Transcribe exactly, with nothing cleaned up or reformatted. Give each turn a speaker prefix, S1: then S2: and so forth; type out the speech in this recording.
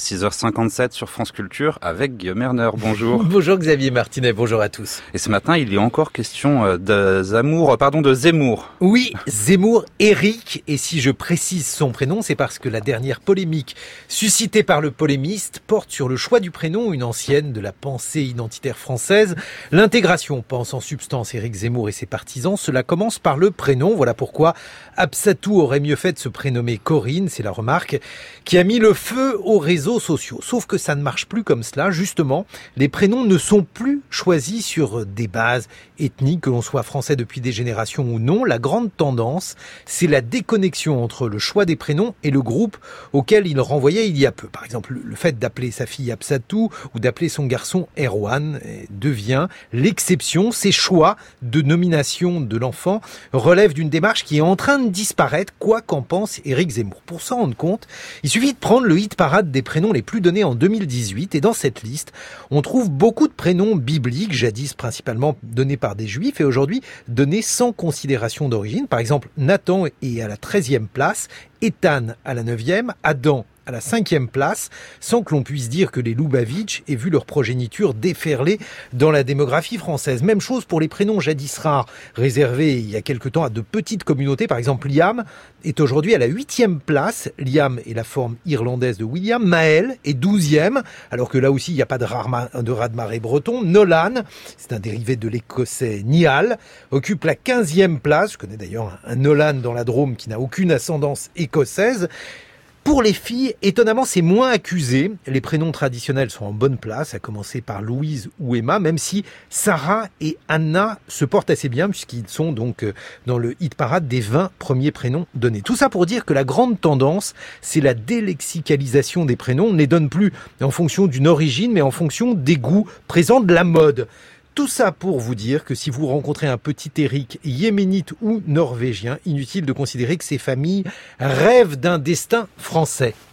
S1: six heures cinquante-sept sur France Culture avec Guillaume Erner. Bonjour.
S2: Bonjour Xavier Martinet, bonjour à tous.
S1: Et ce matin, il est encore question de Zemmour, pardon, de Zemmour.
S2: Oui, Zemmour Éric. Et si je précise son prénom, c'est parce que la dernière polémique suscitée par le polémiste porte sur le choix du prénom, une ancienne de la pensée identitaire française. L'intégration pense en substance Éric Zemmour et ses partisans. Cela commence par le prénom. Voilà pourquoi Absatou aurait mieux fait de se prénommer Corinne, c'est la remarque, qui a mis le feu aux réseaux sociaux. Sauf que ça ne marche plus comme cela. Justement, les prénoms ne sont plus choisis sur des bases ethniques, que l'on soit français depuis des générations ou non. La grande tendance, c'est la déconnexion entre le choix des prénoms et le groupe auquel il renvoyait il y a peu. Par exemple, le fait d'appeler sa fille Absatou ou d'appeler son garçon Erwan devient l'exception. Ces choix de nomination de l'enfant relèvent d'une démarche qui est en train de disparaître, quoi qu'en pense Éric Zemmour. Pour s'en rendre compte, il suffit de prendre le hit parade des prénoms les plus donnés en deux mille dix-huit et dans cette liste, on trouve beaucoup de prénoms bibliques, jadis principalement donnés par des juifs et aujourd'hui donnés sans considération d'origine. Par exemple, Nathan est à la treizième place, Ethan à la neuvième, Adam à la cinquième place, sans que l'on puisse dire que les Lubavitch aient vu leur progéniture déferler dans la démographie française. Même chose pour les prénoms jadis rares, réservés il y a quelque temps à de petites communautés. Par exemple, Liam est aujourd'hui à la huitième place. Liam est la forme irlandaise de William. Maël est douzième, alors que là aussi il n'y a pas de, rarma, de raz-de-marée breton. Nolan, c'est un dérivé de l'écossais Niall, occupe la quinzième place. Je connais d'ailleurs un, un Nolan dans la Drôme qui n'a aucune ascendance écossaise. Pour les filles, étonnamment, c'est moins accusé. Les prénoms traditionnels sont en bonne place, à commencer par Louise ou Emma, même si Sarah et Anna se portent assez bien, puisqu'ils sont donc dans le hit parade des vingt premiers prénoms donnés. Tout ça pour dire que la grande tendance, c'est la délexicalisation des prénoms. On ne les donne plus en fonction d'une origine, mais en fonction des goûts présents de la mode. Tout ça pour vous dire que si vous rencontrez un petit Éric yéménite ou norvégien, inutile de considérer que ces familles rêvent d'un destin français.